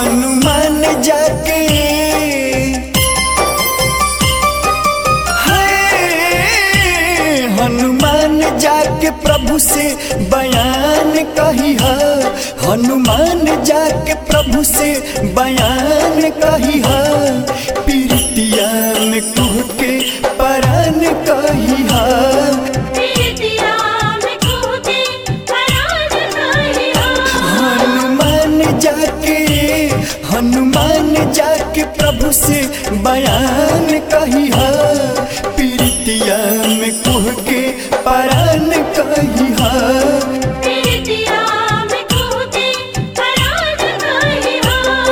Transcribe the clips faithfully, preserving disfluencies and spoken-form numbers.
हनुमान जाके हनुमान जाके प्रभु से बयान कहिहा, हनुमान जाके प्रभु से बयान कहिहा, पीरतिया में कुह के परान कहिहा, पीरतिया में कुह के परान कहिहा। हनुमान जाके हनुमान जाके प्रभु से बयान कहिहा, पीरतिया में कुह के परान कहिहा, पीरतिया में कुह के परान कहिहा।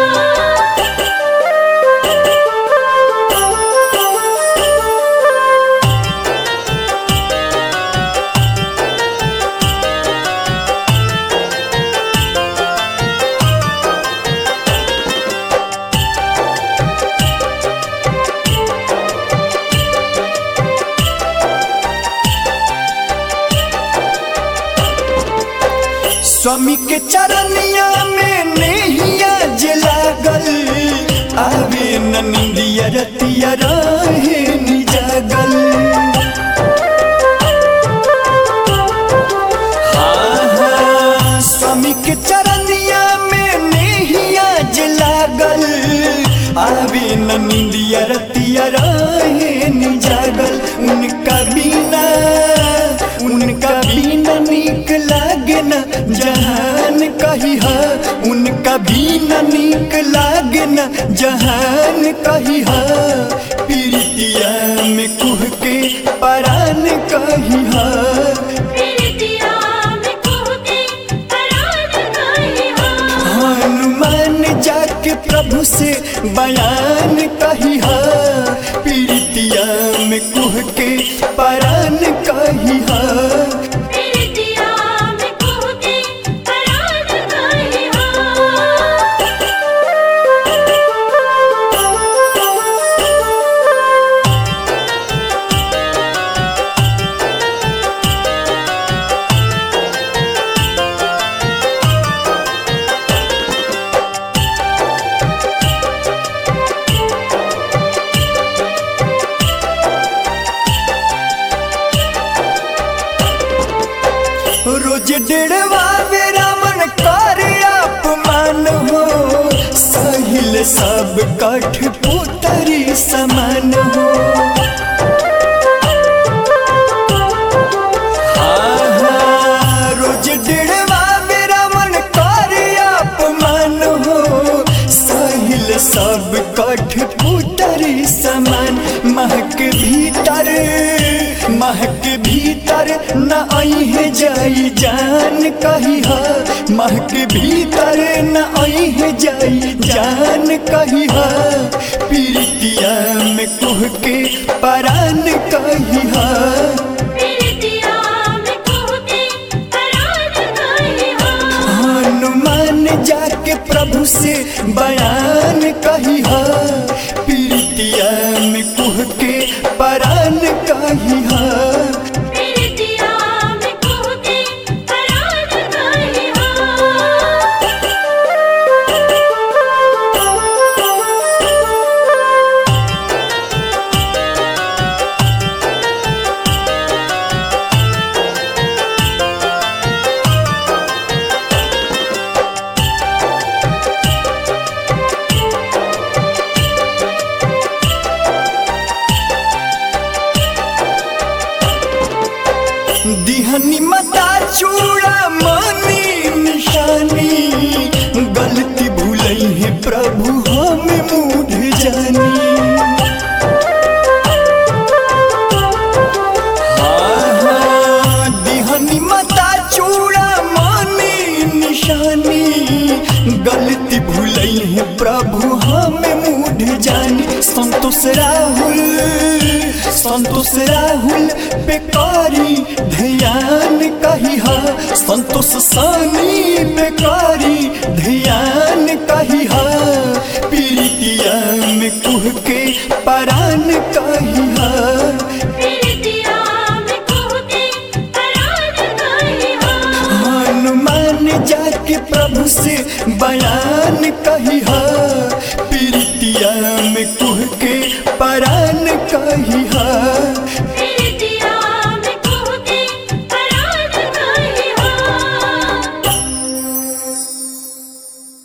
स्वामी के चरनिया में नेहिया जे लागल, आवे न निंदिया रतिया रहे नि जागल। हाँ हाँ स्वामी के चरनिया में नेहिया जे लागल, आवे न निंदिया रतिया रहे नि जागल। उनका बिना उनका बिना नीक लागे न जहान कहिहा, उनका बिना नीक लागे न जहान कहिहा, पीरतिया में कुह के परान कहिहा, पीरतिया में कुह के परान कहिहा। हनुमान जाके प्रभु से बयान कहिहा, पीरतिया में कुह के परान कहिहा, पीरतिया में कुह के परान कहिहा। रोज डेढ़वा रावण कार्य अपमान हो, सहिल सब कठपुतरी समान हो। हाँ हाँ रोज डेढ़वा रावण कार्य अपमान हो, सहिल सब कठपुतरी समान। महक भीतर महक भीतर न अइहे जाई जान कहिहा, महक भीतर न अइहे जाई जान कहिहा, पीरतिया में कुह के परान कहिहा, पीरतिया में कुह के परान कहिहा। हनुमान जाके प्रभु से बयान कहिहा, पीरतिया में कुह के परान कहिहा, पीरतिया में कुह के परान कहिहा। दिहनी मता चूड़ा मानी निशानी, गलती भूलई है प्रभु हम मूढ़ जानी। हाँ हाँ दिहनी मता चूड़ा मानी निशानी, गलती भूलई है प्रभु हम मूढ़ जानी। संतोष राहुल संतोष राहुल पे कारी ध्यान कहिहा, संतोष सानी पे कारी ध्यान कहिहा, पीरतिया में कुह के परान कहिहा, पीरतिया में कुह के परान कहिहा। हनुमान जाके प्रभु से बयान कही हा